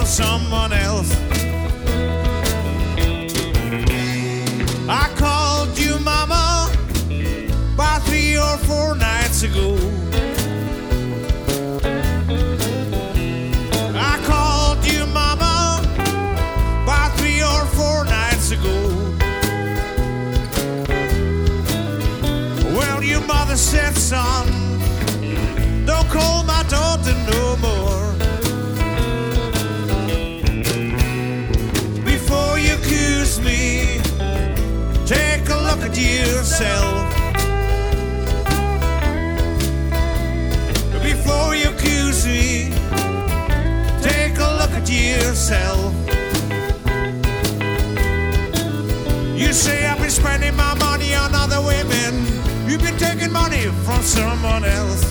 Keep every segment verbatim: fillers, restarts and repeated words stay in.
from someone else. I called you mama about three or four nights ago. I called you mama about three or four nights ago. Well, your mother said, son, don't call my daughter no more. Before you accuse me, take a look at yourself. Before you accuse me, take a look at yourself. You say I've been spending my money on other women. You've been taking money from someone else.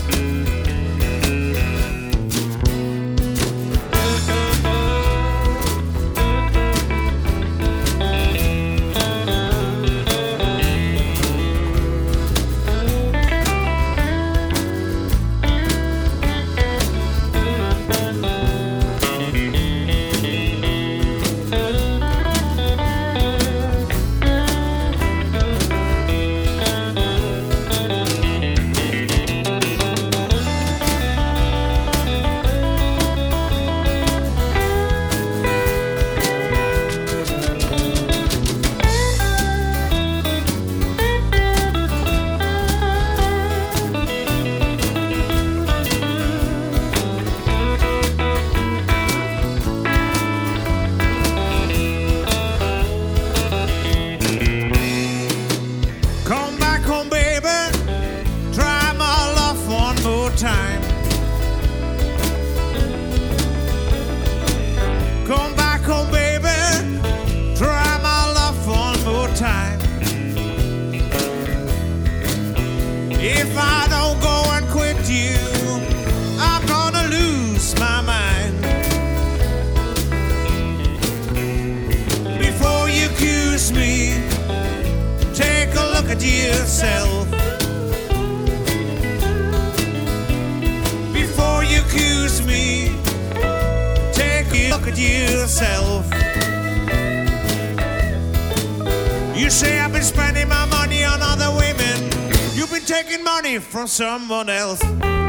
Time. Come back home, baby. Try my love one more time. If I don't go and quit you, I'm gonna lose my mind. Before you accuse me, take a look at yourself. You accuse me, take a look at yourself. You say I've been spending my money on other women. You've been taking money from someone else.